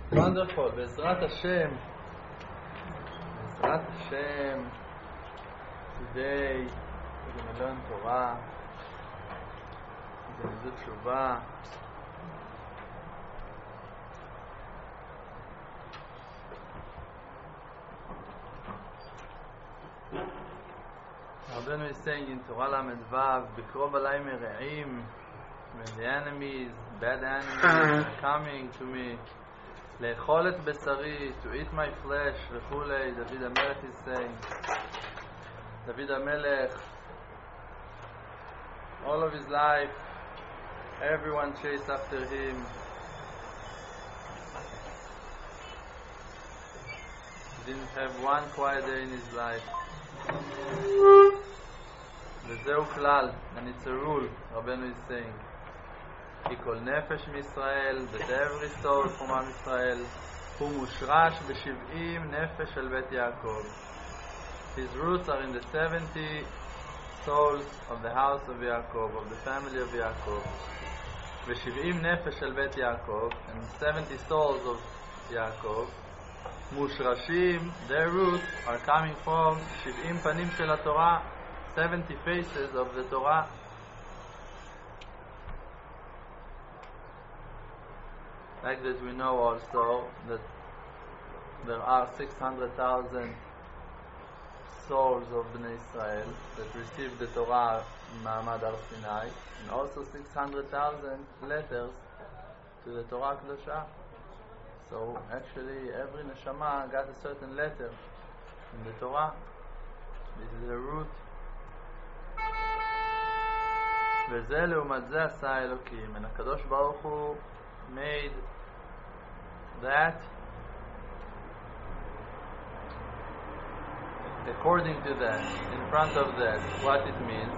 Wonderful. Bezrat Hashem. Bezrat Hashem. Today we're going to learn Torah. We're going to do Tshuva. Rabbeinu is saying in Torah Lamed Vav, B'krov alai mere'im, when the enemies, bad enemies, are coming to me, לאכול את בשרי, to eat my flesh, וכולי. David HaMelech is saying, David HaMelech, all of his life, everyone chased after him. He didn't have one quiet day in his life. וזהו כלל, and it's a rule, Rabbeinu is saying, כי כל נפש מישראל, that every soul from עם ישראל, הוא מושרש ב-70 נפש של בית יעקב. His roots are in the 70 souls of the house of Yaakov, of the family of Yaakov. ו-70 נפש של בית יעקב, and 70 souls of Yaakov, מושרשים, their roots are coming from 70 פנים של התורה, 70 faces of the Torah. Like that we know also that there are 600,000 souls of Bnei Israel that received the Torah in Ma'amad Har Sinai, and also 600,000 letters to the Torah Kedosha. So actually every neshama got a certain letter in the Torah. This is the root. וזה לעומת זה עשה האלוקים, and הקדוש ברוך הוא made that according to that, in front of that, what it means,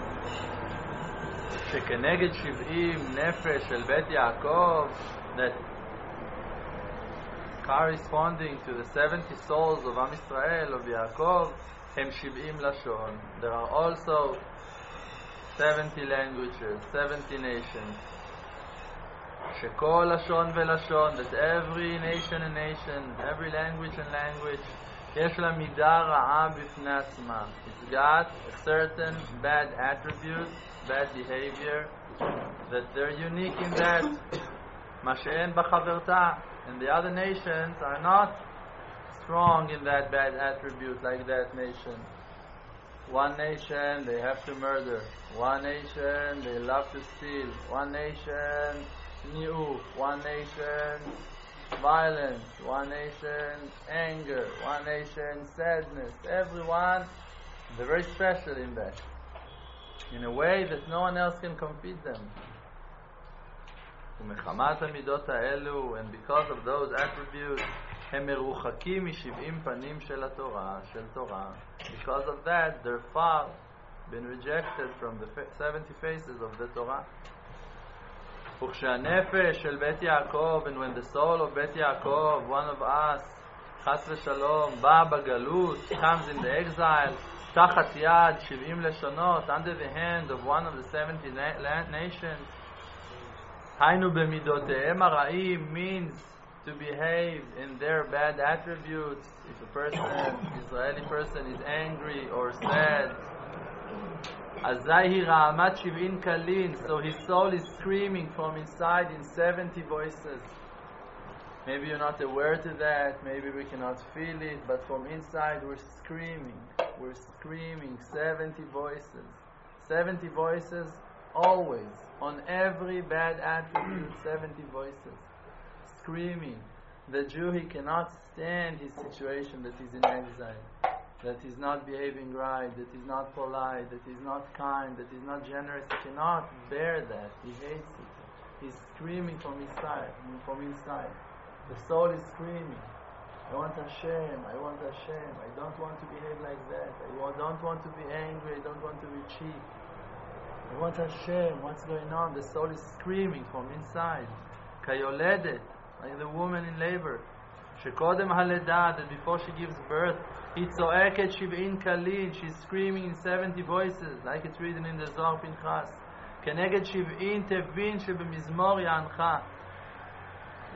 שכנגד 70 נפש של בית יעקב, that corresponding to the 70 souls of Am Yisrael, of Yaakov, הם 70 לשון. There are also 70 languages, 70 nations. שכל לשון ולשון, that every nation and nation, every language and language, יש לה מידה רעה בפני עצמה. It's got a certain bad attribute, bad behavior, that they're unique in that. מה שאין בחברתה. And the other nations are not strong in that bad attribute like that nation. One nation, they have to murder. One nation, they love to steal. One nation, new. One nation, violence. One nation, anger. One nation, sadness. Everyone, they're very special in that. In a way that no one else can compete them. ומחמת המידות האלו, and because of those attributes, הם מרוחקים מ-70 פנים של התורה, של תורה. Because of that, they're far, been rejected from the 70 faces of the Torah. וכשהנפש של בית יעקב, and when the soul of בית יעקב, one of us, חס ושלום, בא בגלות, comes in the exile, תחת יד 70 לשונות, under the hand of one of the 70 nations, היינו במידותיהם הרעים, means to behave in their bad attributes. If a person, Israeli person, is angry or sad, אזי היא רעמת 70 קלין, so his soul is screaming from inside in 70 voices. Maybe you're not aware to that, maybe we cannot feel it, but from inside we're screaming 70 voices. 70 voices always, on every bad attribute, 70 voices screaming. The Jew, he cannot stand his situation, that he's in exile, that he's not behaving right, that he's not polite, that he's not kind, that he's not generous. He cannot bear that. He hates it. He's screaming from inside. The soul is screaming, I want Hashem, I don't want to behave like that, don't want to be angry, I don't want to be cheap. I want Hashem, what's going on? The soul is screaming from inside. כיולדת, like the woman in labor. שקודם הלידה, that before she gives birth, היא צועקת 70 קלין, she's screaming in 70 voices, like it's written in the Zohar Pinchas. כנגד 70 תבין שבמזמור יענך.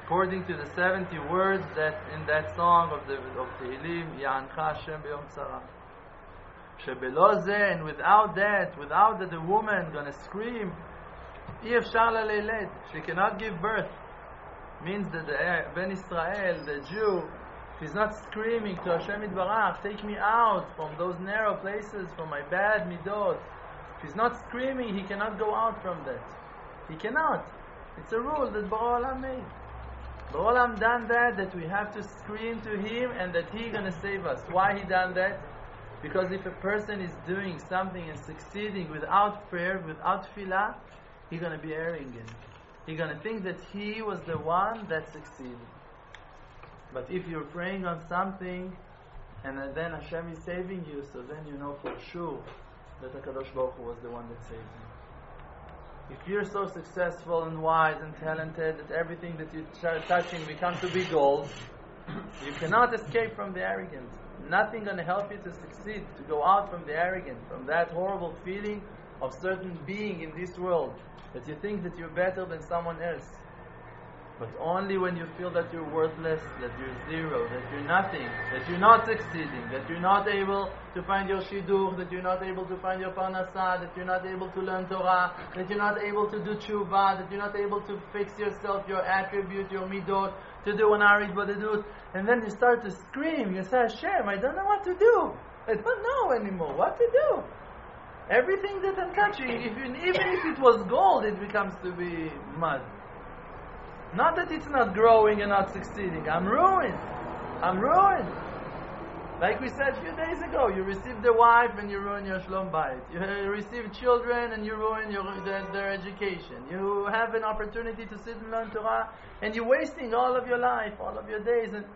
according to the 70 words that in that song of Tehillim, Ya'ancha Hashem b'yom tzara. Shebelo zeh, and without that the woman gonna scream, Iyeh efshar la leiled, she cannot give birth. Means that the Ben Israel, the Jew, if he's not screaming to Hashem Yitbarach, take me out from those narrow places, from my bad midot. If he's not screaming, he cannot go out from that. He cannot. It's a rule that Borei Olam made. Borei Olam done that we have to scream to him and that he's going to save us. Why he done that? Because if a person is doing something and succeeding without prayer, without tefillah, he's going to be arrogant. He's going to think that he was the one that succeeded. But if you're praying on something and then Hashem is saving you, so then you know for sure that HaKadosh Baruch Hu was the one that saved you. If you're so successful and wise and talented that everything that you're touching becomes to be gold, you cannot escape from the arrogance. Nothing going to help you to succeed, to go out from the arrogance, from that horrible feeling of certain being in this world, that you think that you're better than someone else. But only when you feel that you're worthless, that you're zero, that you're nothing, that you're not succeeding, that you're not able to find your shidduch, that you're not able to find your parnasah, that you're not able to learn Torah, that you're not able to do tshuva, that you're not able to fix yourself, your attribute, your midot, to do an arid bodedut, and then you start to scream, you say, Hashem, I don't know what to do. I don't know anymore what to do. Everything that I'm touching, even if it was gold, it becomes to be mud. Not that it's not growing and not succeeding. I'm ruined. Like we said a few days ago, you receive the wife and you ruin your shlom bayit. You receive children and you ruin their education. You have an opportunity to sit and learn Torah and you're wasting all of your life, all of your days. And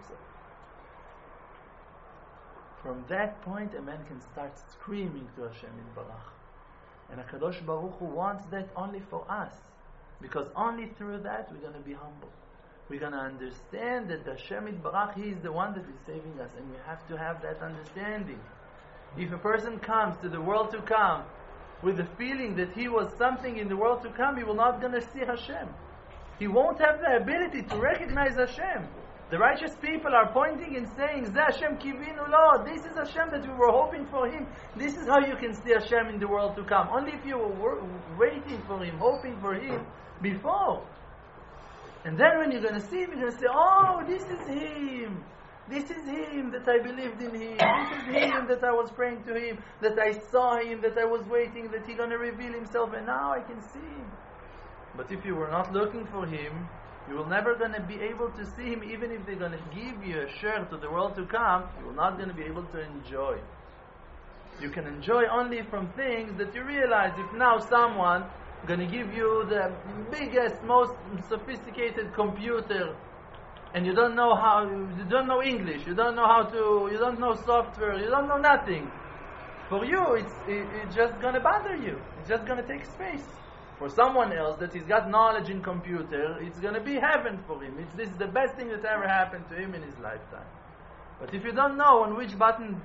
from that point, a man can start screaming to Hashem Yitbarach. And HaKadosh Baruch Hu wants that only for us. Because only through that we're going to be humble. We're going to understand that Hashem Yitbarach, He is the one that is saving us. And we have to have that understanding. If a person comes to the world to come with the feeling that he was something in the world to come, he will not going to see Hashem. He won't have the ability to recognize Hashem. The righteous people are pointing and saying, Zeh Hashem kivinu lo. This is Hashem that we were hoping for Him. This is how you can see Hashem in the world to come. Only if you were waiting for Him, hoping for Him before. And then when you're going to see Him, you're going to say, oh, this is Him. This is Him that I believed in Him. This is Him that I was praying to Him, that I saw Him, that I was waiting, that He's going to reveal Himself, and now I can see Him. But if you were not looking for Him, you will never going to be able to see Him. Even if they're going to give you a share to the world to come, you will not going to be able to enjoy. You can enjoy only from things that you realize. If now someone going to give you the biggest, most sophisticated computer, and you don't know you don't know English, you don't know software, you don't know nothing. For you, it's just going to bother you. It's just going to take space. For someone else that he's got knowledge in computer, it's going to be heaven for him. This is the best thing that ever happened to him in his lifetime. But if you don't know on which button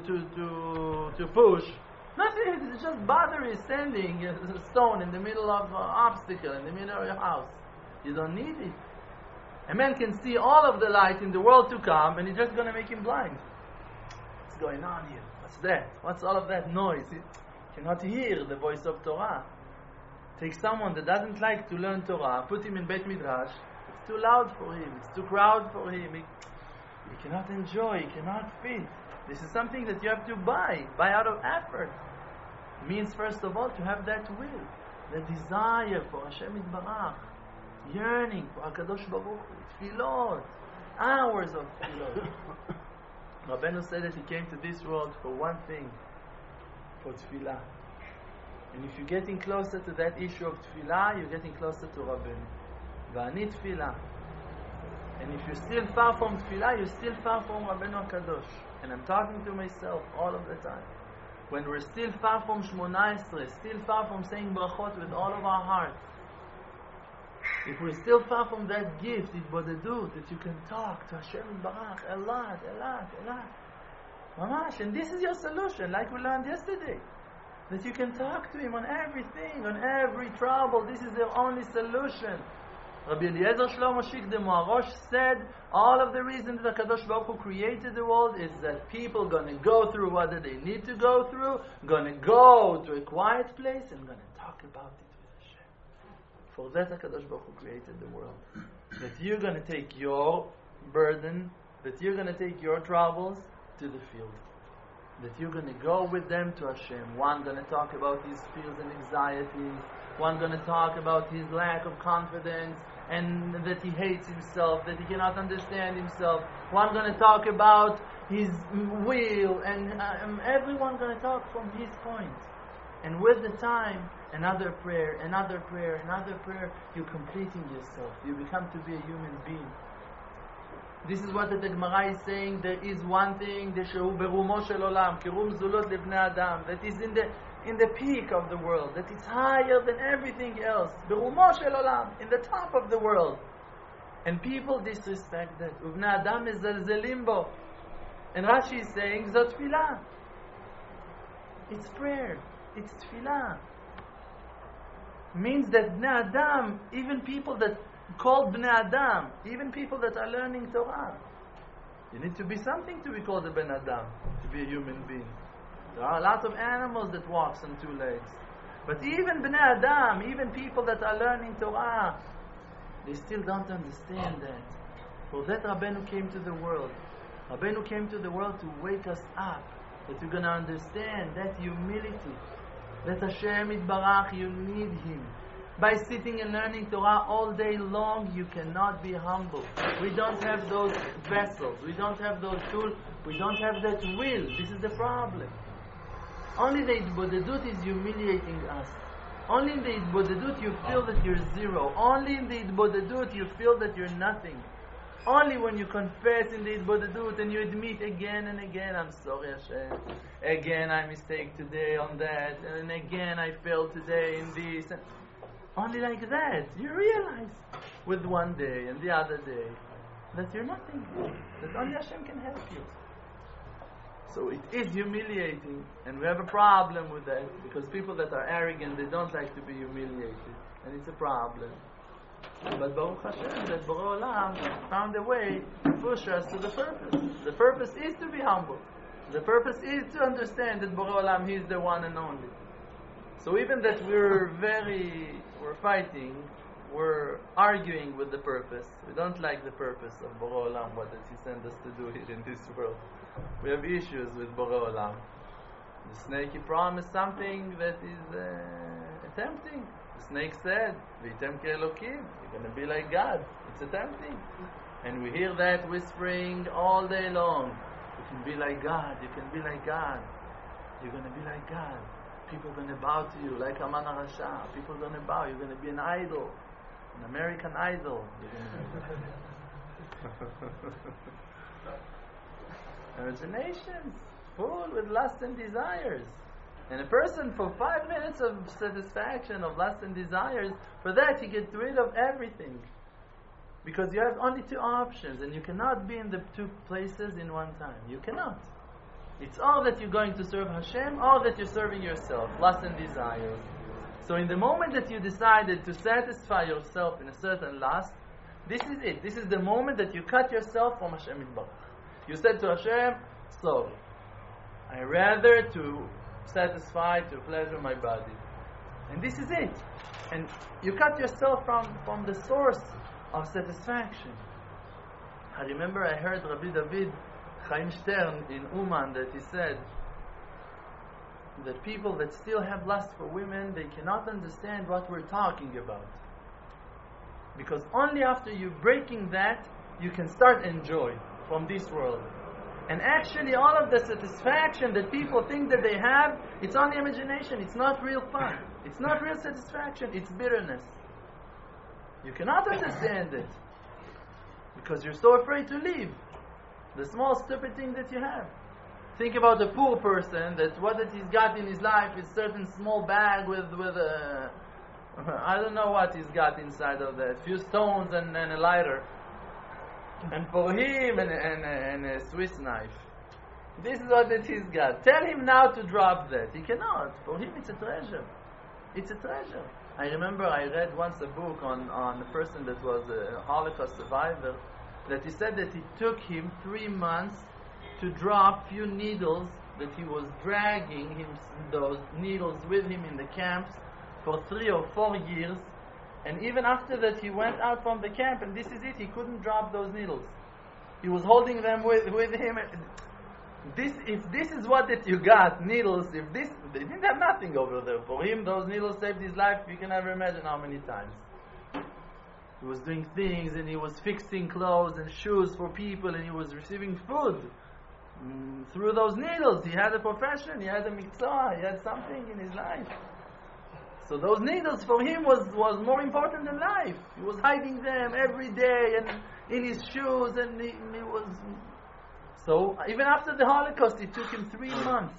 to push, nothing. It's just battery standing a stone in the middle of an obstacle in the middle of your house. You don't need it. A man can see all of the light in the world to come, and it's just going to make him blind. What's going on here? What's that? What's all of that noise? He cannot hear the voice of Torah. Take someone that doesn't like to learn Torah, put him in Beit Midrash. It's too loud for him. It's too crowded for him. He cannot enjoy. He cannot fit. This is something that you have to buy out of effort. It means first of all to have that will, the desire for Hashem Yitbarach, yearning for HaKadosh Baruch Hu, tefillot, hours of tefillot. Rabbeinu said that he came to this world for one thing, for tefillah. And if you're getting closer to that issue of tefillah, you're getting closer to Rabbeinu. V'ani tefillah. And if you're still far from tefillah, you're still far from Rabbeinu HaKadosh. And I'm talking to myself all of the time. When we're still far from Shmona Esrei, still far from saying brachot with all of our heart, if we're still far from that gift, Bodedut, that you can talk to Hashem Yitbarach a lot. Mamash, and this is your solution, like we learned yesterday. That you can talk to Him on everything, on every trouble. This is the only solution. Rabbi Eliezer Shlomo Shik de Moharosh said, all of the reasons that HaKadosh Baruch Hu created the world is that people going to go through what they need to go through, going to go to a quiet place, and going to talk about it with Hashem. For that HaKadosh Baruch Hu created the world. That you're going to take your burden, that you're going to take your troubles to the field. That you're going to go with them to Hashem. One going to talk about his fears and anxieties. One going to talk about his lack of confidence and that he hates himself, that he cannot understand himself. One going to talk about his will, and everyone going to talk from his point. And with the time, another prayer, another prayer, another prayer, you're completing yourself. You become to be a human being. This is what the Gemara is saying. There is one thing, שהוא ברומו של עולם, קירום זולות לבני אדם, that is in the peak of the world, that is higher than everything else. ברומו של עולם, in the top of the world. And people disrespect that. ובני אדם מזלזלים בו. And Rashi is saying, זאת תפילה. It's prayer. It's tefillah. Means that Bnei Adam, even people that called Bnei Adam, even people that are learning Torah, you need to be something to be called a Ben Adam, to be a human being. There are a lot of animals that walk on two legs. But even Bnei Adam, even people that are learning Torah, they still don't understand that. For that Rabbeinu came to the world. Rabbeinu came to the world to wake us up, that you're going to understand that humility, that Hashem Yitbarach, you need Him. By sitting and learning Torah all day long, you cannot be humble. We don't have those vessels. We don't have those tools. We don't have that will. This is the problem. Only the Itbodedut is humiliating us. Only in the Itbodedut you feel that you're zero. Only in the Itbodedut you feel that you're nothing. Only when you confess in the Itbodedut and you admit again and again, I'm sorry Hashem, again I mistake today on that, and again I failed today in this. Only like that, you realize with one day and the other day that you're nothing, that only Hashem can help you. So it is humiliating, and we have a problem with that, because people that are arrogant, they don't like to be humiliated, and it's a problem. But Baruch Hashem, that Borei Olam found a way to push us to the purpose. The purpose is to be humble. The purpose is to understand that Borei Olam, He is the one and only. So even that we're fighting, we're arguing with the purpose. We don't like the purpose of Borei Olam, what does He send us to do here in this world. We have issues with Borei Olam. The snake, he promised something that is tempting. The snake said, V'yitem ke'elokim, you're going to be like God. It's tempting. And we hear that whispering all day long. You can be like God, you can be like God. You're going to be like God. People are going to bow to you like Haman HaRasha. People are going to bow. You're going to be an idol, an American idol. Imaginations full with lust and desires. And a person, for 5 minutes of satisfaction of lust and desires, for that he gets rid of everything. Because you have only two options, and you cannot be in the two places in one time. You cannot. It's all that you're going to serve Hashem, or that you're serving yourself, lust and desires. So in the moment that you decided to satisfy yourself in a certain lust, this is it. This is the moment that you cut yourself from Hashem Yitbarach. You said to Hashem, sorry, I rather to satisfy, to pleasure my body. And this is it. And you cut yourself from the source of satisfaction. I remember I heard Rabbi David Chaim Stern in Uman that he said that people that still have lust for women, they cannot understand what we're talking about. Because only after you breaking that, you can start enjoy from this world. And actually all of the satisfaction that people think that they have, it's only imagination. It's not real fun. It's not real satisfaction. It's bitterness. You cannot understand it because you're so afraid to leave the small stupid thing that you have. Think about a poor person that what that he's got in his life is certain small bag with a I don't know what he's got inside of that, a few stones and a lighter. And for him, and a Swiss knife. This is what that he's got. Tell him now to drop that. He cannot. For him, it's a treasure. It's a treasure. I remember I read once a book on a person that was a Holocaust survivor, that he said that it took him 3 months to drop few needles, that he was dragging those needles with him in the camps for 3 or 4 years, and even after that he went out from the camp, and this is it, he couldn't drop those needles. He was holding them with him. If this is what that you got, needles, they didn't have nothing over there. For him, those needles saved his life. You can never imagine how many times. He was doing things, and he was fixing clothes and shoes for people, and he was receiving food through those needles. He had a profession, he had a mitzvah, he had something in his life. So those needles for him was more important than life. He was hiding them every day and in his shoes, and he was... So even after the Holocaust, it took him 3 months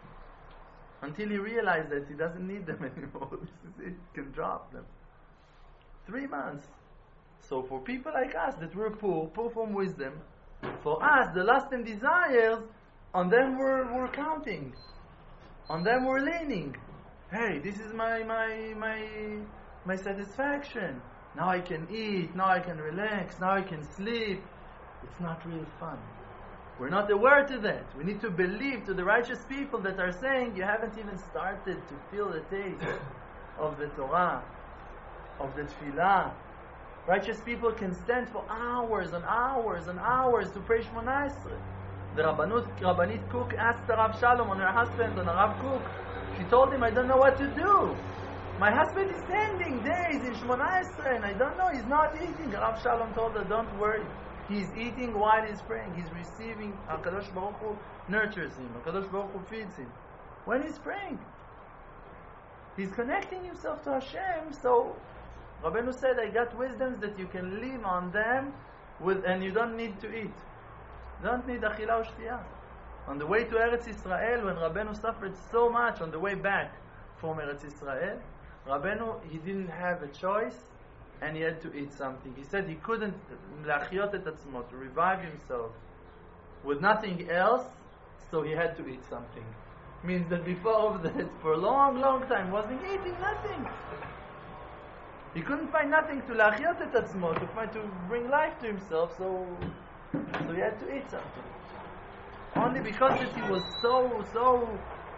until he realized that he doesn't need them anymore. This is it, he can drop them. 3 months. So for people like us that were poor from wisdom, for us the lust and desires, on them we're counting, on them we're leaning. Hey, this is my satisfaction. Now I can eat, now I can relax, now I can sleep. It's not real fun. We're not aware to that. We need to believe to the righteous people that are saying you haven't even started to feel the taste of the Torah, of the Tefillah. Righteous people can stand for hours and hours and hours to pray Shmona Esrei. The Rabbanit Kook asked the Rav Shalom on her husband, on the Rav Kook. She told him, I don't know what to do. My husband is standing days in Shmona Esrei and I don't know, he's not eating. Rav Shalom told her, don't worry. He's eating while he's praying. He's receiving. HaKadosh Baruch Hu nurtures him. HaKadosh Baruch Hu feeds him. When he's praying, he's connecting himself to Hashem. So Rabbeinu said, I got wisdoms that you can live on them and you don't need to eat. You don't need achila u'shtiyah. On the way to Eretz Yisrael, when Rabbeinu suffered so much on the way back from Eretz Yisrael, Rabbeinu, he didn't have a choice. And he had to eat something. He said he couldn't להחיות את עצמו, to revive himself with nothing else, so he had to eat something. Means that before of that, for a long, long time, wasn't eating nothing. He couldn't find nothing to להחיות את עצמו, to bring life to himself, so he had to eat something. Only because that he was so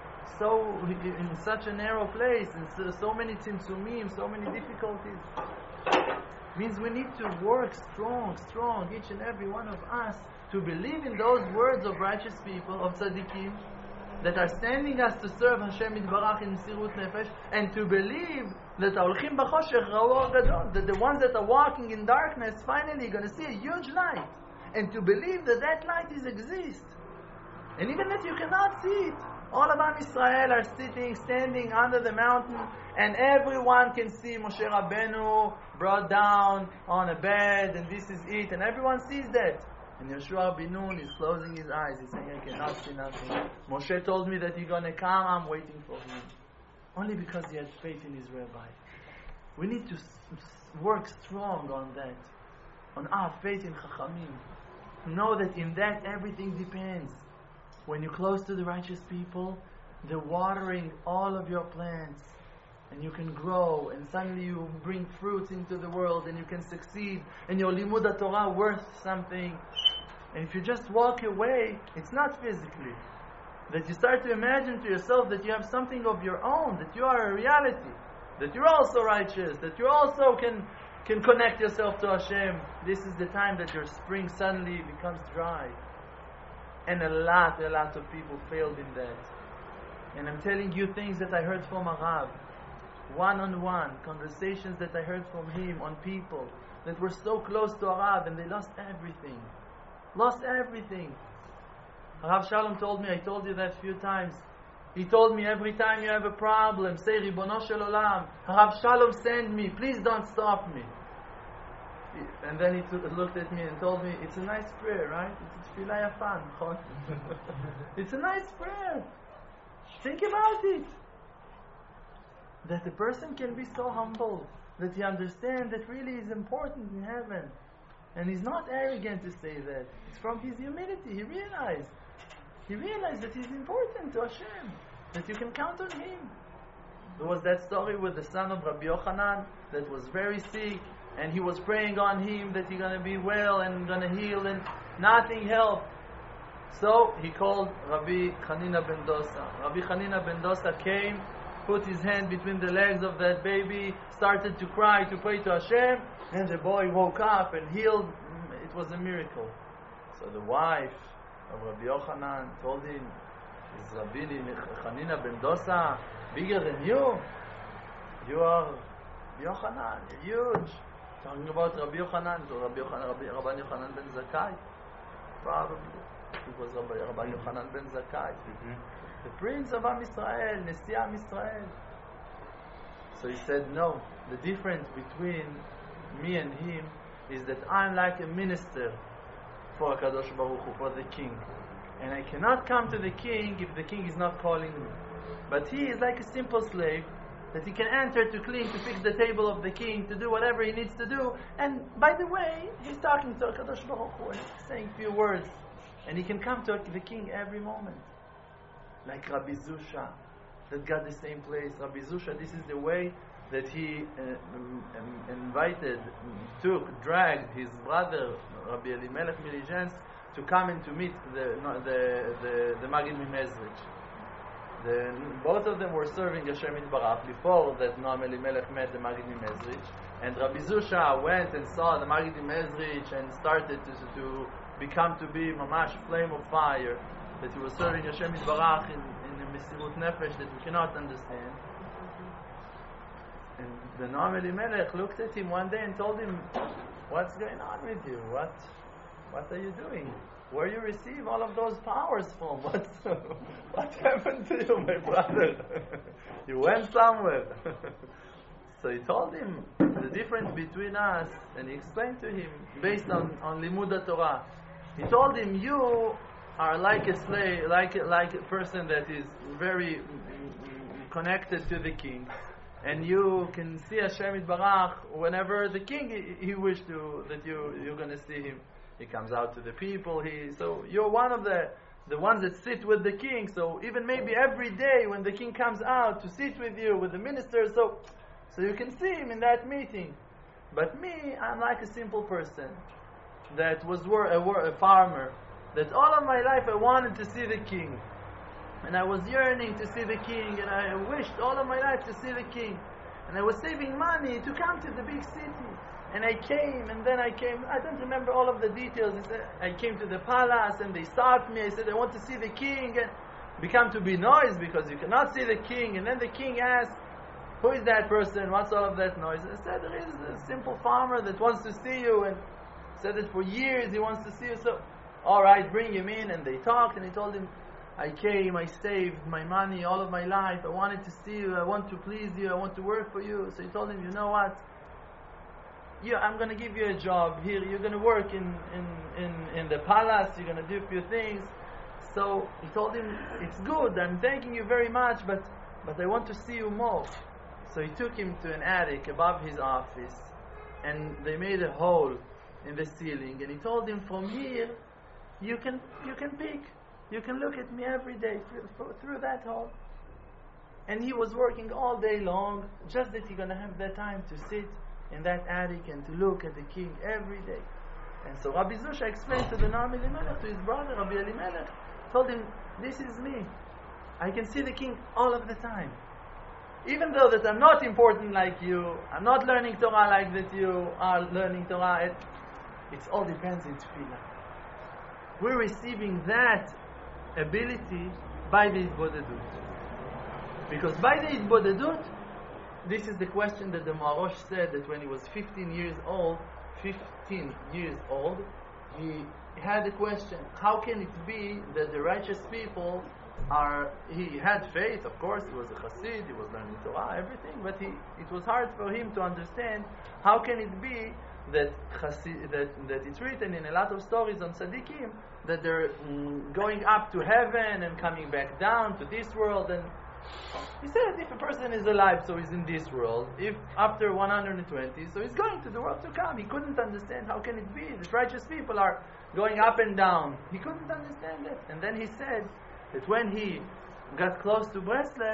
in such a narrow place, and so many tzimtzumim, so many difficulties. Means we need to work strong, each and every one of us, to believe in those words of righteous people, of tzaddikim, that are standing us to serve Hashem Yitbarach in Mesirut Nefesh, and to believe that ההולכים בחושך ראו אור גדול, that the ones that are walking in darkness finally are going to see a huge light, and to believe that that light exists, and even that you cannot see it. All of Am Yisrael are standing under the mountain, and everyone can see Moshe Rabbeinu brought down on a bed, and this is it, and everyone sees that. And Yeshua bin Nun is closing his eyes. He's saying, I cannot see nothing. Moshe told me that he's going to come. I'm waiting for him. Only because he had faith in his rabbi. We need to work strong on that, on our faith in Chachamim. Know that in that everything depends. When you're close to the righteous people, they're watering all of your plants, and you can grow, and suddenly you bring fruits into the world, and you can succeed, and your limud Torah worth something. And if you just walk away, it's not physically. That you start to imagine to yourself that you have something of your own, that you are a reality, that you're also righteous, that you also can connect yourself to Hashem. This is the time that your spring suddenly becomes dry. And a lot of people failed in that. And I'm telling you things that I heard from Arav, one-on-one, conversations that I heard from him on people that were so close to Arav, and they lost everything. Rav Shalom told me, I told you that a few times, he told me, every time you have a problem, say Ribono Shel Olam, Rav Shalom send me, please don't stop me. And then he looked at me and told me, it's a nice prayer, right? It's tefillah yafan. It's a nice prayer. Think about it. That a person can be so humble, that he understands that really is important in heaven. And he's not arrogant to say that. It's from his humility. He realized that he's important to Hashem, that you can count on him. There was that story with the son of Rabbi Yochanan that was very sick, and he was praying on him that he's going to be well and going to heal, and nothing helped. So he called Rabbi Chanina ben Dosa. Rabbi Chanina ben Dosa came, put his hand between the legs of that baby, started to cry, to pray to Hashem, and the boy woke up and healed. It was a miracle. So the wife of Rabbi Yochanan told him, is Rabbi Chanina ben Dosa bigger than you? You are Rabbi Yochanan, you're huge. Talking about Rabbi Yochanan, so Rabbi Yochanan ben Zakkai. Probably. It was Rabbi Yochanan ben Zakkai. The prince of Am Yisrael, Nesi Am Yisrael. So he said, no, the difference between me and him is that I'm like a minister for HaKadosh Baruch Hu, for the king. And I cannot come to the king if the king is not calling me. But he is like a simple slave that he can enter to clean, to fix the table of the king, to do whatever he needs to do. And by the way, he's talking to HaKadosh Baruch Hu and saying few words. And he can come to the king every moment. Like Rabbi Zusha, that got the same place. Rabbi Zusha, this is the way that he dragged his brother, Rabbi Elimelech Milizhensk, to come and to meet the Maggid Mimezrich. Both of them were serving Hashem Yitbarach before that Noam Elimelech met the Maggid Mimezrich. And Rabbi Zusha went and saw the Maggid Mimezrich and started to become to be mamash flame of fire, that he was serving Hashem Yitbarach in a Mesirut Nefesh that we cannot understand. And the Noam Elimelech looked at him one day and told him, what's going on with you? What are you doing? Where you receive all of those powers from? What happened to you, my brother? You went somewhere. So he told him the difference between us, and he explained to him based on Limud Torah. He told him, you are like a slave, like a person that is very connected to the king, and you can see Hashem Yitbarach whenever the king he wished to that you're going to see him. He comes out to the people. So you're one of the ones that sit with the king. So even maybe every day when the king comes out to sit with you, with the ministers, so you can see him in that meeting. But me, I'm like a simple person that was a farmer, that all of my life I wanted to see the king. And I was yearning to see the king, and I wished all of my life to see the king. And I was saving money to come to the big city. And I came, I don't remember all of the details. I came to the palace and they stopped me. I said, I want to see the king. And become to be noise because you cannot see the king. And then the king asked, who is that person? What's all of that noise? I said, there is a simple farmer that wants to see you. And said that for years he wants to see you. So, all right, bring him in. And they talked and he told him, I came, I saved my money all of my life. I wanted to see you. I want to please you. I want to work for you. So he told him, you know what? I'm going to give you a job here. You're going to work in the palace. You're going to do a few things. So he told him, it's good. I'm thanking you very much, but I want to see you more. So he took him to an attic above his office, and they made a hole in the ceiling. And he told him, from here, you can pick. You can look at me every day through that hole. And he was working all day long, just that he's going to have that time to sit in that attic and to look at the king every day. And so Rabbi Zusha explained to the Noam Elimelech, to his brother Rabbi Elimelech, told him, this is me. I can see the king all of the time. Even though that I'm not important like you, I'm not learning Torah like that you are learning Torah, it all depends in Tefillah. We're receiving that ability by the Hitbodedut. Because by the Hitbodedut, this is the question that the Maharosh said, that when he was 15 years old, he had a question, how can it be that the righteous people he had faith, of course, he was a Chassid, he was learning Torah, everything, but it was hard for him to understand, how can it be that it's written in a lot of stories on Tzaddikim, that they're going up to heaven and coming back down to this world. And he said, if a person is alive, so he's in this world. If after 120, so he's going to the world to come. He couldn't understand how can it be that righteous people are going up and down. He couldn't understand it. And then he said that when he got close to Breslev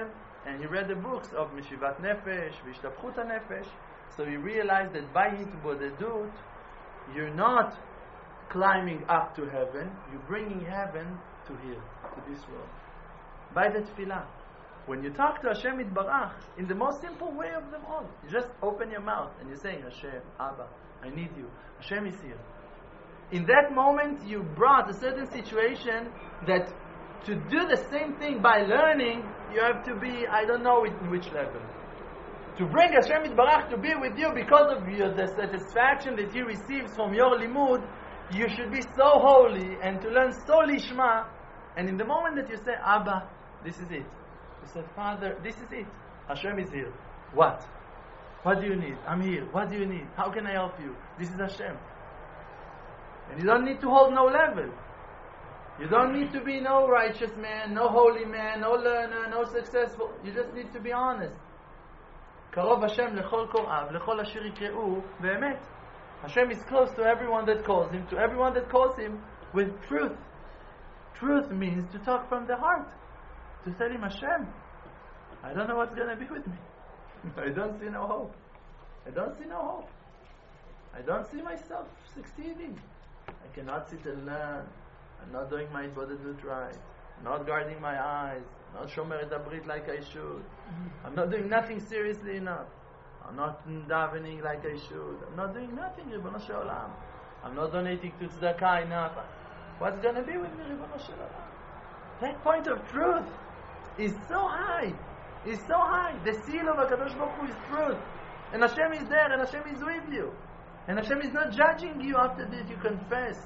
and he read the books of Mishivat Nefesh, Vishtapchut Nefesh. So he realized that by Hitbodedut, you're not climbing up to heaven, you're bringing heaven to here, to this world. By the tefillah. When you talk to Hashem Yitbarach, in the most simple way of them all, you just open your mouth and you're saying, Hashem, Abba, I need you. Hashem is here. In that moment, you brought a certain situation that to do the same thing by learning, you have to be, I don't know in which level. To bring Hashem Yitbarach to be with you because of the satisfaction that He receives from your limud, you should be so holy and to learn so lishma. And in the moment that you say, Abba, this is it. You say, Father, this is it. Hashem is here. What? What do you need? I'm here. What do you need? How can I help you? This is Hashem. And you don't need to hold no level. You don't need to be no righteous man, no holy man, no learner, no successful. You just need to be honest. קרוב השם לכל קוראיו, לכל אשר יקראו, באמת. Hashem is close to everyone that calls Him, to everyone that calls Him with truth. Truth means to talk from the heart. To tell Him, Hashem, I don't know what's going to be with me. I don't see no hope. I don't see no hope. I don't see myself succeeding. I cannot sit and learn. I'm not doing my Bodedut right. I'm not guarding my eyes. I'm not shomer et habrit like I should. I'm not doing nothing seriously enough. I'm not davening like I should. I'm not doing nothing, Ribono Shel Olam. I'm not donating to tzedakah enough. What's going to be with me, Ribono Shel Olam? That point of truth is so high. Is so high. The seal of HaKadosh Baruch Hu is truth. And Hashem is there, and Hashem is with you. And Hashem is not judging you after that you confess.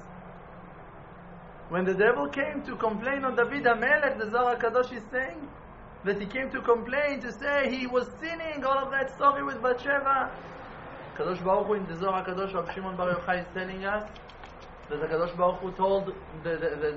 When the devil came to complain on David HaMelech, the Zohar HaKadosh is saying that he came to complain, to say he was sinning, all of that story with Bathsheba. Kadosh Baruch Hu in the Zohar HaKadosh, Rav Shimon Bar Yochai is telling us that the Kadosh Baruch Hu told the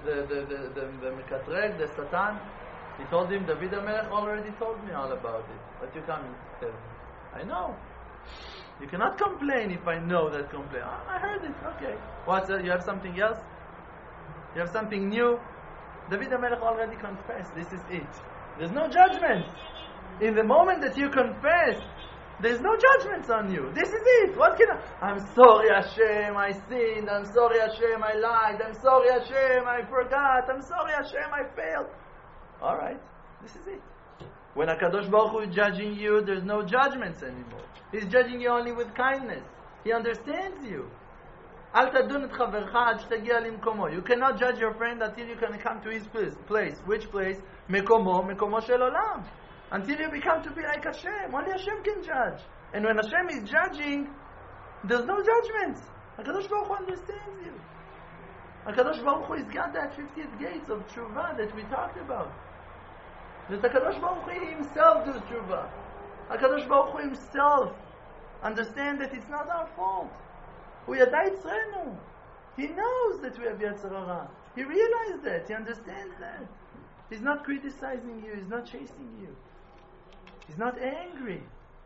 Mekatreg, the Satan, he told him, David HaMelech already told me all about it. But you can't tell me. I know. You cannot complain if I know that complaint. I heard it, okay. What's that? You have something else? You have something new? David HaMelech already confessed. This is it. There's no judgment. In the moment that you confess, there's no judgments on you. This is it. What can I'm sorry Hashem, I sinned. I'm sorry Hashem, I lied. I'm sorry Hashem, I forgot. I'm sorry Hashem, I failed. Alright, this is it. When HaKadosh Baruch Hu is judging you, there's no judgments anymore. He's judging you only with kindness. He understands you. אל תדון את חברך עד שתגיע למקומו. You cannot judge your friend until you can come to his place. Which place? מקומו, מקומו של עולם. Until you become to be like Hashem. Only Hashem can judge. And when Hashem is judging, there's no judgments. HaKadosh Baruch Hu understands you. HaKadosh Baruch Hu has got that 50th gates of Tshuva that we talked about. That HaKadosh Baruch Hu himself does Tshuva. HaKadosh Baruch Hu himself understands that it's not our fault. הוא ידע יצרנו. He knows that we have Yetzer Hara. He realized that. He understands that. He's not criticizing you. He's not chasing you. He's not angry.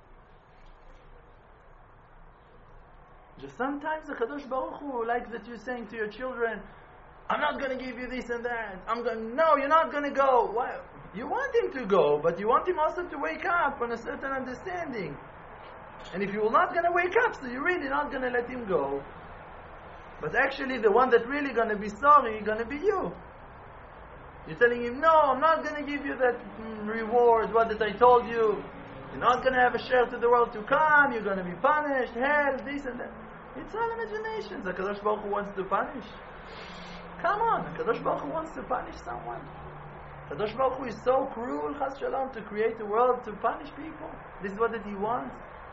Just sometimes the Kadosh Baruch Hu, like that you're saying to your children, I'm not going to give you this and that. No, you're not going to go. Why? You want him to go, but you want him also to wake up on a certain understanding. And if you're not going to wake up, so you're really not going to let him go. But actually the one that really going to be sorry, going to be you. You're telling him, no, I'm not going to give you that reward, what that I told you. You're not going to have a share to the world to come. You're going to be punished, hell, this and that. It's all imaginations. HaKadosh Baruch Hu wants to punish. Come on, HaKadosh Baruch Hu wants to punish someone. HaKadosh Baruch Hu is so cruel, Chas Shalom, to create a world to punish people. This is what that he wants.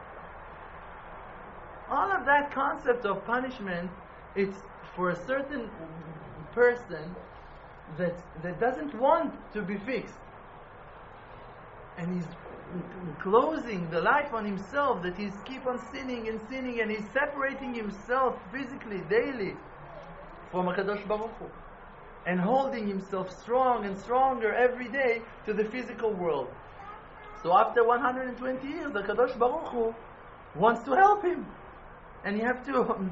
All of that concept of punishment, it's for a certain person that doesn't want to be fixed. And he's closing the life on himself, that he's keep on sinning, and he's separating himself physically, daily, from HaKadosh Baruch Hu. And holding himself strong and stronger every day to the physical world. So after 120 years, the HaKadosh Baruch Hu wants to help him. And you have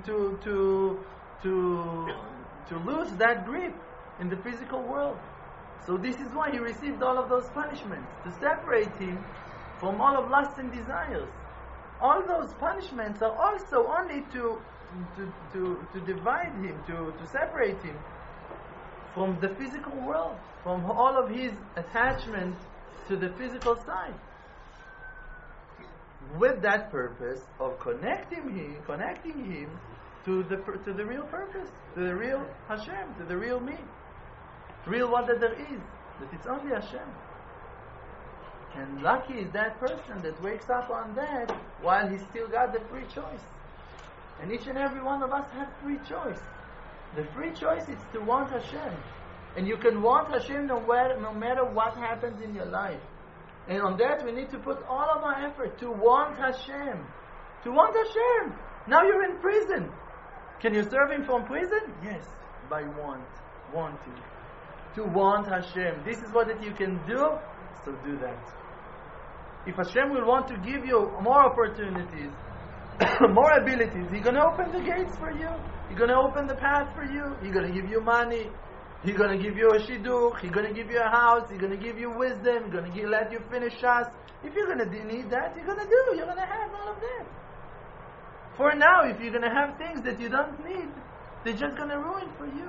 to lose that grip in the physical world. So this is why he received all of those punishments, to separate him from all of lusts and desires. All those punishments are also only to divide him, to separate him from the physical world, from all of his attachment to the physical side, with that purpose of connecting him to the real purpose, to the real Hashem, to the real me, real what that there is, that it's only Hashem. And lucky is that person that wakes up on that while he still got the free choice. And each and every one of us have free choice. The free choice is to want Hashem. And you can want Hashem no matter what happens in your life. And on that we need to put all of our effort to want Hashem. To want Hashem. Now you're in prison. Can you serve Him from prison? Yes, by wanting. To want Hashem. This is what that you can do, so do that. If Hashem will want to give you more opportunities, more abilities, He's going to open the gates for you. He's going to open the path for you. He's going to give you money. He's going to give you a shidduch. He's going to give you a house. He's going to give you wisdom. He's going to let you finish Shas. If you're going to need that, you're going to do. You're going to have all of that. For now, if you're going to have things that you don't need, they're just going to ruin for you.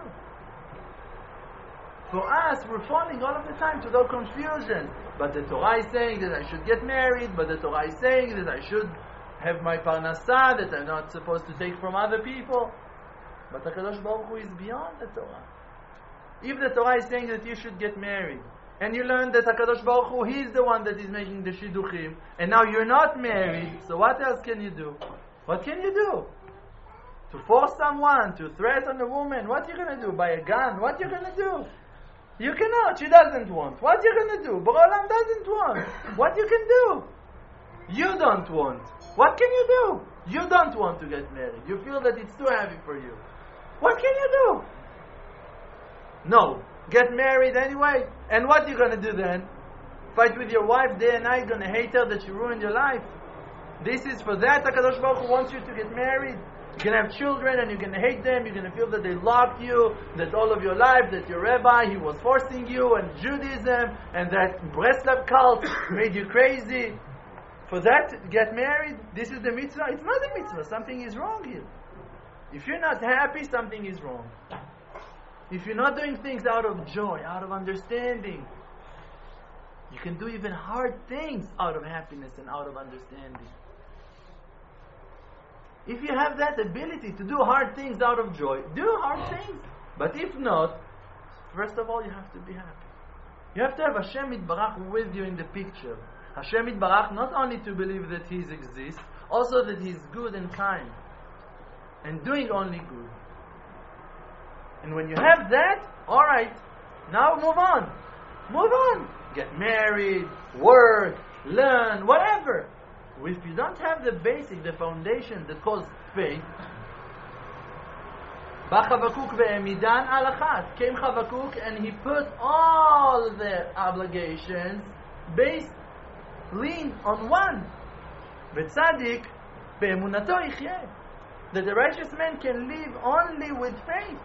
For us, we're falling all of the time to the confusion. But the Torah is saying that I should get married, but the Torah is saying that I should have my parnasah, that I'm not supposed to take from other people. But the HaKadosh Baruch Hu is beyond the Torah. If the Torah is saying that you should get married, and you learn that HaKadosh Baruch Hu, He's the one that is making the shidduchim, and now you're not married, so what else can you do? What can you do? To force someone, to threaten a woman, what you going to do? Buy a gun? What you going to do? You cannot. She doesn't want. What you going to do? Borolam doesn't want. What you can do? You don't want. What can you do? You don't want to get married. You feel that it's too heavy for you. What can you do? No. Get married anyway. And what you going to do then? Fight with your wife day and night, going to hate her that you ruined your life? This is for that HaKadosh Baruch Hu wants you to get married. You're going to have children and you're going to hate them. You're going to feel that they locked you, that all of your life, that your rabbi, he was forcing you, and Judaism, and that Breslov cult made you crazy. For that, get married. This is the mitzvah. It's not a mitzvah. Something is wrong here. If you're not happy, something is wrong. If you're not doing things out of joy, out of understanding, you can do even hard things out of happiness and out of understanding. If you have that ability to do hard things out of joy, do hard things. But if not, first of all, you have to be happy. You have to have Hashem Yitbarach with you in the picture. Hashem Yitbarach not only to believe that He exists, also that He is good and kind, and doing only good. And when you have that, alright, now move on. Move on. Get married, work, learn, whatever. If you don't have the basic, the foundation that calls faith, Ba Chavakuk ve'emidan al achat. Came Chavakuk and he put all the obligations lean on one. V'tzadik be'emunato yichyeh. That the righteous man can live only with faith.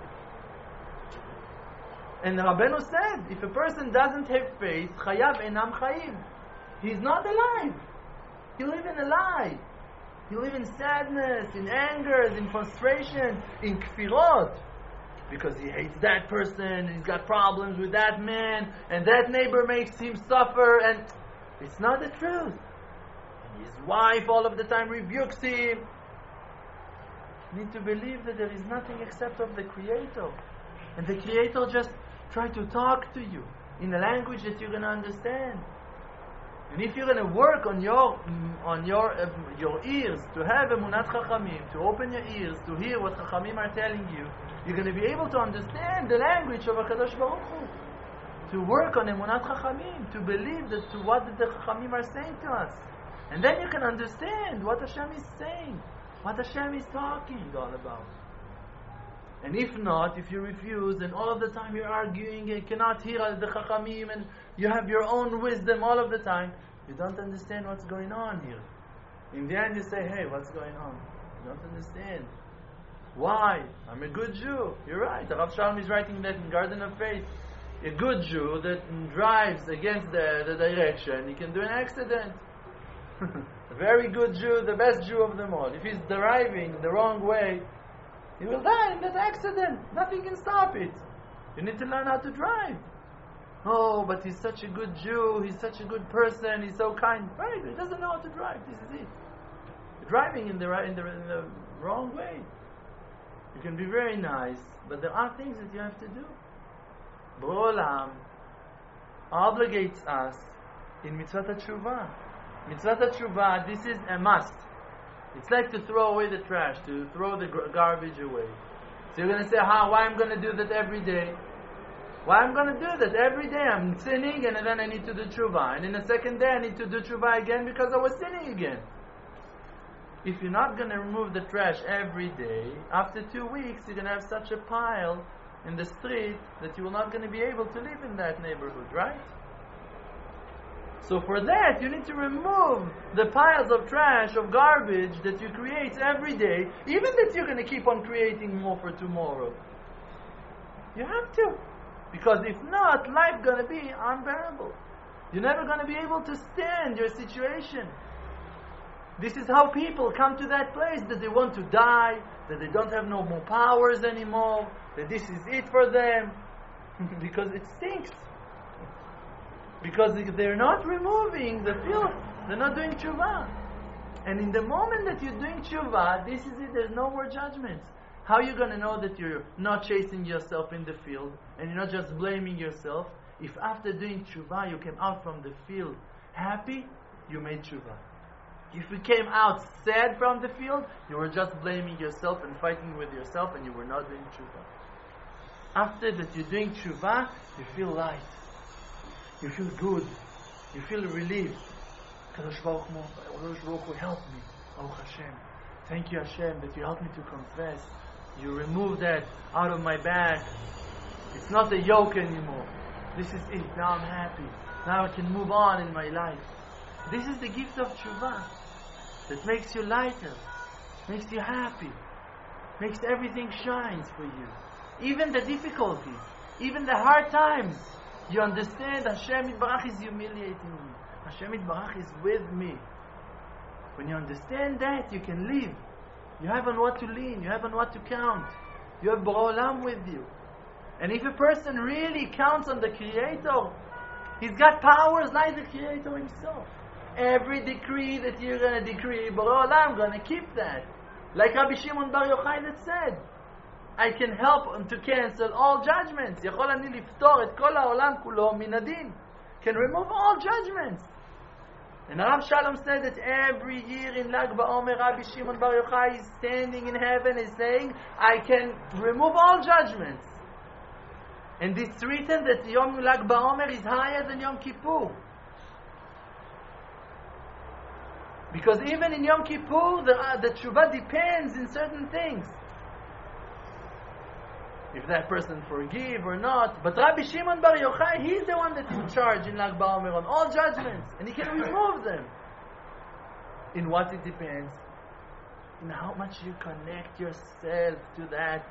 And Rabbeinu said, if a person doesn't have faith, chayav enam chayim. He's not alive. He live in a lie. He live in sadness, in anger, in frustration, in kfirot. Because he hates that person, he's got problems with that man, and that neighbor makes him suffer, and it's not the truth. And his wife all of the time rebukes him. You need to believe that there is nothing except of the Creator. And the Creator just try to talk to you in a language that you're going to understand. And if you're going to work on your ears to have emunat chachamim, to open your ears to hear what chachamim are telling you, you're going to be able to understand the language of HaKadosh Baruch Hu. To work on emunat chachamim, to believe that to what the chachamim are saying to us, and then you can understand what Hashem is saying, what Hashem is talking all about. And if not, if you refuse, and all of the time you're arguing and cannot hear the Chachamim, and you have your own wisdom all of the time, you don't understand what's going on here. In the end you say, hey, what's going on? You don't understand. Why? I'm a good Jew. You're right. The Rav Shalom is writing that in Garden of Faith. A good Jew that drives against the direction, he can do an accident. A very good Jew, the best Jew of them all. If he's driving the wrong way, he will die in that accident. Nothing can stop it. You need to learn how to drive. Oh, but he's such a good Jew, he's such a good person, he's so kind. Right, he doesn't know how to drive. This is it. You're driving in the wrong way. You can be very nice, but there are things that you have to do. Borei Olam obligates us in Mitzvot HaTeshuvah. Mitzvot HaTeshuvah, this is a must. It's like to throw away the trash, to throw the garbage away. So you're going to say, why I'm going to do that every day? Why I'm going to do that every day? I'm sinning and then I need to do Teshuvah. And in the second day I need to do Teshuvah again because I was sinning again. If you're not going to remove the trash every day, after 2 weeks you're going to have such a pile in the street that you're not going to be able to live in that neighborhood, right? So for that, you need to remove the piles of trash, of garbage that you create every day, even that you're going to keep on creating more for tomorrow. You have to. Because if not, life's going to be unbearable. You're never going to be able to stand your situation. This is how people come to that place, that they want to die, that they don't have no more powers anymore, that this is it for them, because it stinks. Because they're not removing the filth, they're not doing Teshuvah. And in the moment that you're doing Teshuvah, this is it, there's no more judgments. How are you going to know that you're not chasing yourself in the field, and you're not just blaming yourself, if after doing Teshuvah you came out from the field happy, you made Teshuvah. If you came out sad from the field, you were just blaming yourself and fighting with yourself, and you were not doing Teshuvah. After that you're doing Teshuvah, you feel light. You feel good. You feel relieved. Kadosh Baruch Hu, help me. Baruch Hashem. Thank you, Hashem, that you helped me to confess. You removed that out of my back. It's not a yoke anymore. This is it. Now I'm happy. Now I can move on in my life. This is the gift of Teshuvah that makes you lighter, makes you happy, makes everything shines for you. Even the difficulties, even the hard times. You understand Hashem Yitbarach is humiliating me. Hashem Yitbarach is with me. When you understand that, you can live. You have on what to lean. You have on what to count. You have Borei Olam with you. And if a person really counts on the Creator, he's got powers like the Creator himself. Every decree that you're going to decree, Borei Olam going to keep that. Like Rabbi Shimon Bar Yochai that said, I can help to cancel all judgments. יכול אני לפתור את כל העולם כולו מן הדין. Can remove all judgments. And Rav Shalom said that every year in Lag BaOmer, Rabbi Shimon Bar Yochai is standing in heaven and saying, I can remove all judgments. And it's written that Yom Lag BaOmer is higher than Yom Kippur. Because even in Yom Kippur, the Teshuvah depends in certain things. If that person forgive or not. But Rabbi Shimon Bar Yochai, he's the one that's in charge in Lag BaOmer on all judgments. And he can remove them. In what it depends? In how much you connect yourself to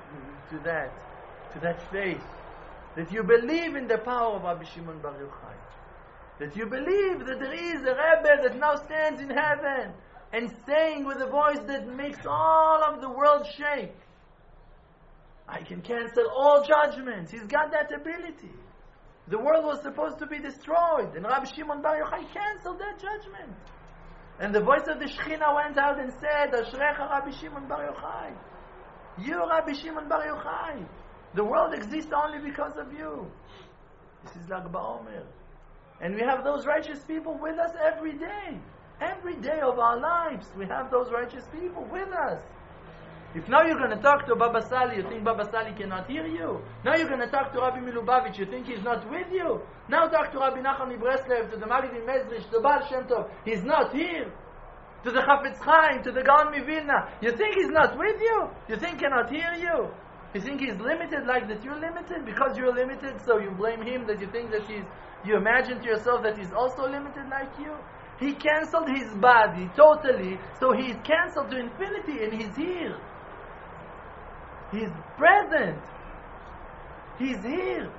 that faith. That you believe in the power of Rabbi Shimon Bar Yochai. That you believe that there is a Rebbe that now stands in heaven and saying with a voice that makes all of the world shake, I can cancel all judgments. He's got that ability. The world was supposed to be destroyed, and Rabbi Shimon Bar Yochai canceled that judgment. And the voice of the Shekhinah went out and said, Ashrecha Rabbi Shimon Bar Yochai. You, Rabbi Shimon Bar Yochai. The world exists only because of you. This is Lag BaOmer. And we have those righteous people with us every day. Every day of our lives, we have those righteous people with us. If now you're going to talk to Baba Sali, you think Baba Sali cannot hear you? Now you're going to talk to Rabbi Milubavitch, you think he's not with you? Now talk to Rabbi Nachman Breslev, to the Maggid Mezrich, to the Baal Shem Tov, he's not here. To the Chafetz Chaim, to the Gaon Mivilna, you think he's not with you? You think he cannot hear you? You think he's limited like that you're limited? Because you're limited, so you blame him, that you think that you imagine to yourself that he's also limited like you? He cancelled his body totally, so he's cancelled to infinity and he's here. He's present. He's here.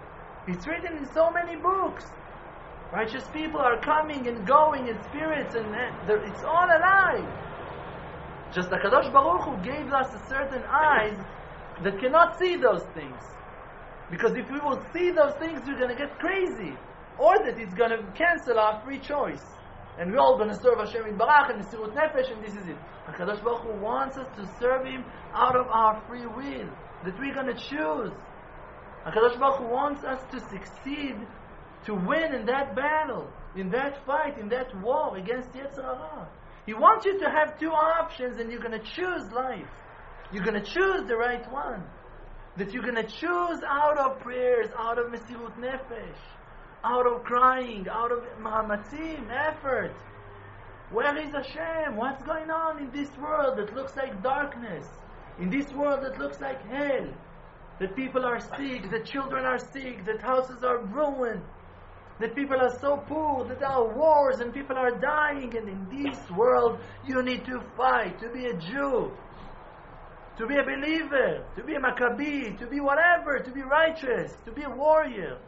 It's written in so many books. Righteous people are coming and going in spirits, and it's all alive. Just the Kadosh Baruch Hu gave us a certain eyes that cannot see those things. Because if we will see those things, we're going to get crazy. Or that it's going to cancel our free choice. And we're all going to serve Hashem in Barach and Mesirut Nefesh, and this is it. HaKadosh Baruch Hu wants us to serve Him out of our free will. That we're going to choose. HaKadosh Baruch Hu wants us to succeed, to win in that battle, in that fight, in that war against Yetzer Hara. He wants you to have two options, and you're going to choose life. You're going to choose the right one. That you're going to choose out of prayers, out of Mesirut Nefesh, out of crying, out of ma'amatzim, effort. Where is Hashem? What's going on in this world that looks like darkness? In this world that looks like hell? That people are sick, that children are sick, that houses are ruined, that people are so poor, that there are wars and people are dying. And in this world, you need to fight, to be a Jew, to be a believer, to be a Maccabi, to be whatever, to be righteous, to be a warrior,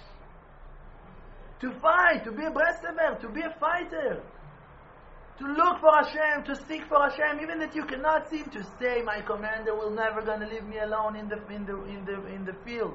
to fight, to be a Breslever, to be a fighter, to look for Hashem, to seek for Hashem, even that you cannot seem to say, my commander will never going to leave me alone in the field.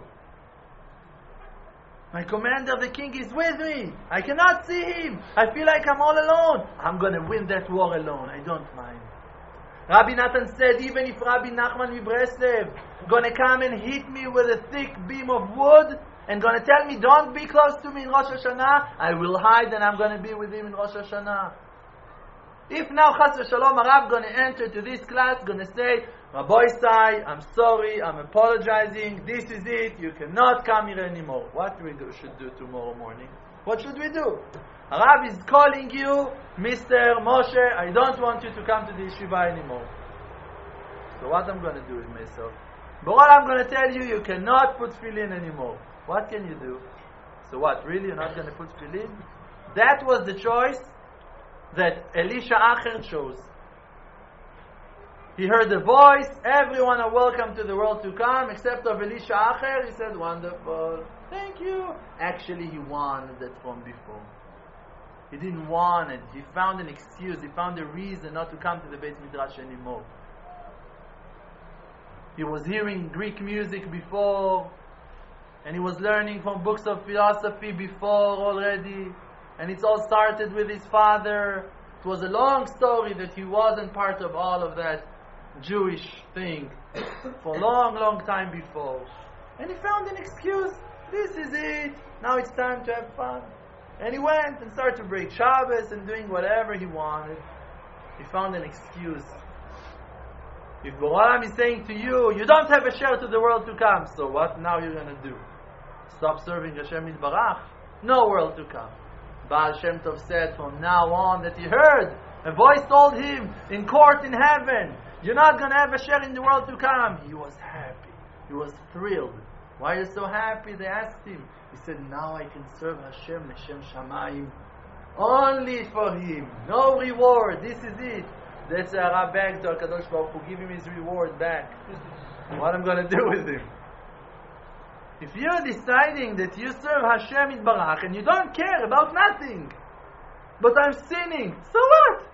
My commander, the king, is with me. I cannot see him. I feel like I'm all alone. I'm going to win that war alone. I don't mind. Rabbi Natan said, even if Rabbi Nachman Mibreslev going to come and hit me with a thick beam of wood and going to tell me, don't be close to me in Rosh Hashanah, I will hide and I'm going to be with him in Rosh Hashanah. If now Chas v'Shalom Harav going to enter to this class, going to say, Rabbi Isai, I'm sorry, I'm apologizing, this is it, you cannot come here anymore. What we should do tomorrow morning? What should we do? Harav is calling you, Mr. Moshe, I don't want you to come to the yeshiva anymore. So what I'm going to do with myself? But what I'm going to tell you, you cannot put tefillin anymore. What can you do? So what, really you're not going to put tefillin? That was the choice that Elisha Acher chose. He heard the voice, everyone are welcome to the world to come, except of Elisha Acher. He said, wonderful, thank you. Actually, he wanted that from before. He didn't want it. He found an excuse, he found a reason not to come to the Beit Midrash anymore. He was hearing Greek music before, and he was learning from books of philosophy before already. And it's all started with his father. It was a long story that he wasn't part of all of that Jewish thing for a long, long time before. And he found an excuse. This is it. Now it's time to have fun. And he went and started to break Shabbos and doing whatever he wanted. He found an excuse. If Boralam is saying to you, you don't have a share to the world to come, so what now you're going to do? Stop serving Hashem Yitbarach? No world to come. Baal Shem Tov said from now on that he heard a voice told him in court in heaven, you're not going to have a share in the world to come. He was happy. He was thrilled. Why are you so happy? They asked him. He said, now I can serve Hashem L'Shem Shamayim. Only for him. No reward. This is it. That's a Rav back to HaKadosh Baruch Hu. Give him his reward back. What I'm going to do with him. If you're deciding that you serve Hashem Yitbarach and you don't care about nothing, but I'm sinning, so what?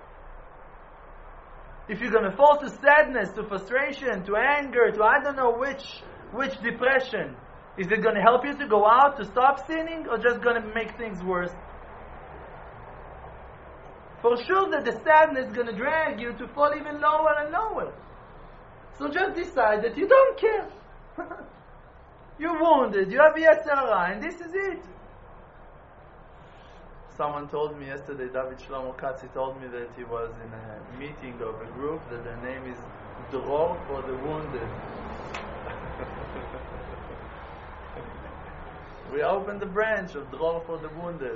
If you're going to fall to sadness, to frustration, to anger, to I don't know which depression, is it going to help you to go out to stop sinning, or just going to make things worse? For sure that the sadness is going to drag you to fall even lower and lower. So just decide that you don't care. You're wounded, you have Yetzer Hara, and this is it. Someone told me yesterday, David Shlomo Katz, he told me that he was in a meeting of a group that their name is Dror for the Wounded. We opened the branch of Dror for the Wounded.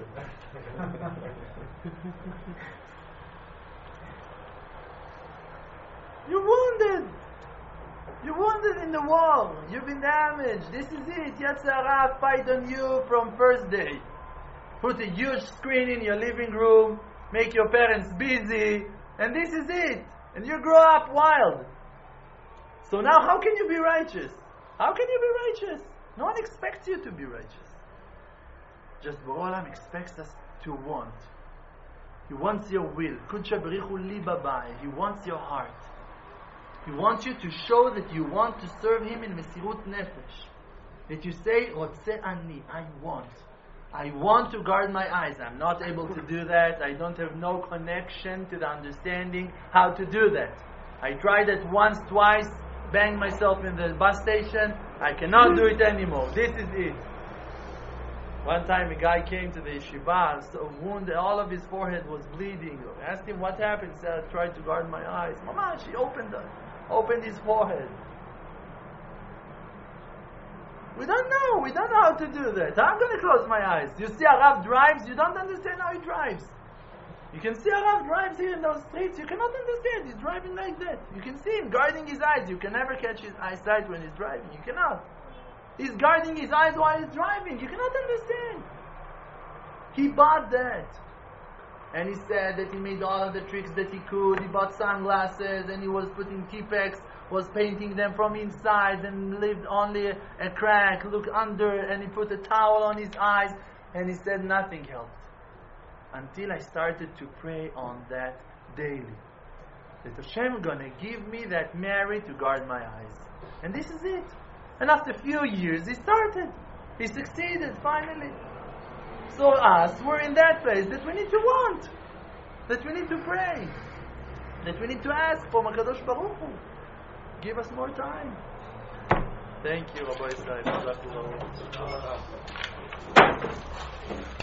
You're wounded. You're wounded in the war. You've been damaged. This is it. Yetzer Hara fight on you from first day. Put a huge screen in your living room. Make your parents busy. And this is it. And you grow up wild. So now how can you be righteous? How can you be righteous? No one expects you to be righteous. Just Borei Olam expects us to want. He wants your will. Kudsha berichu liba ba'e. He wants your heart. He wants you to show that you want to serve Him in Mesirut Nefesh. That you say, Rotze ani, I want. I want to guard my eyes. I'm not able to do that. I don't have no connection to the understanding how to do that. I tried it once, twice, banged myself in the bus station. I cannot do it anymore. This is it. One time a guy came to the yeshiva, so wounded, all of his forehead was bleeding. I asked him what happened. He said, I tried to guard my eyes. Mama, she opened his forehead. We don't know. We don't know how to do that. I'm going to close my eyes. You see how Rav drives? You don't understand how he drives. You can see how Rav drives here in those streets. You cannot understand. He's driving like that. You can see him guarding his eyes. You can never catch his eyesight when he's driving. You cannot. He's guarding his eyes while he's driving. You cannot understand. He bought that. And he said that he made all of the tricks that he could. He bought sunglasses and he was putting Tipex, was painting them from inside and lived only a crack, look under, and he put a towel on his eyes. And he said nothing helped. Until I started to pray on that daily. That Hashem gonna give me that Mary to guard my eyes. And this is it. And after a few years, he started. He succeeded, finally. So us, we're in that place that we need to want. That we need to pray. That we need to ask for HaKadosh Baruch Hu. Give us more time. Thank you, Rabbi Israel.